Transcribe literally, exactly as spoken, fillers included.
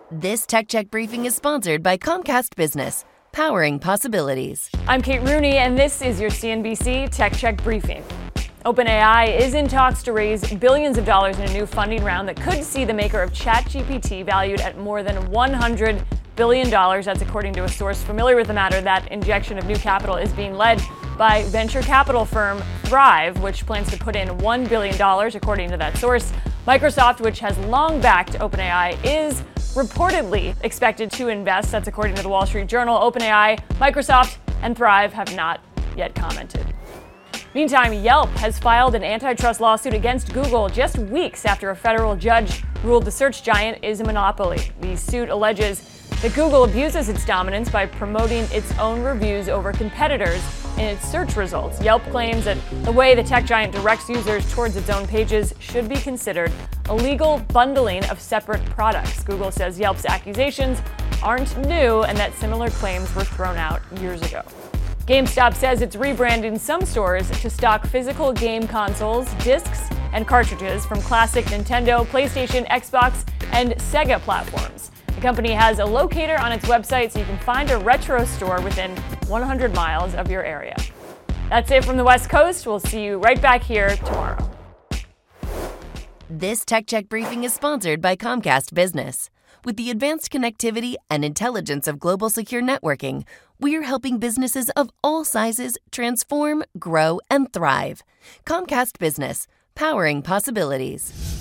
This Tech Check briefing is sponsored by Comcast Business, powering possibilities. I'm Kate Rooney, and this is your C N B C Tech Check briefing. OpenAI is in talks to raise billions of dollars in a new funding round that could see the maker of ChatGPT valued at more than one hundred billion dollars. That's according to a source familiar with the matter. That injection of new capital is being led by venture capital firm Thrive, which plans to put in one billion dollars, according to that source. Microsoft, which has long backed OpenAI, is reportedly expected to invest. That's according to the Wall Street Journal. OpenAI, Microsoft, and Thrive have not yet commented. Meantime, Yelp has filed an antitrust lawsuit against Google just weeks after a federal judge ruled the search giant is a monopoly. The suit alleges that Google abuses its dominance by promoting its own reviews over competitors in its search results. Yelp claims that the way the tech giant directs users towards its own pages should be considered illegal bundling of separate products. Google says Yelp's accusations aren't new and that similar claims were thrown out years ago. GameStop says it's rebranding some stores to stock physical game consoles, discs, and cartridges from classic Nintendo, PlayStation, Xbox, and Sega platforms. The company has a locator on its website so you can find a retro store within one hundred miles of your area. That's it from the West Coast. We'll see you right back here tomorrow. This Tech Check briefing is sponsored by Comcast Business. With the advanced connectivity and intelligence of global secure networking, we're helping businesses of all sizes transform, grow, and thrive. Comcast Business, powering possibilities.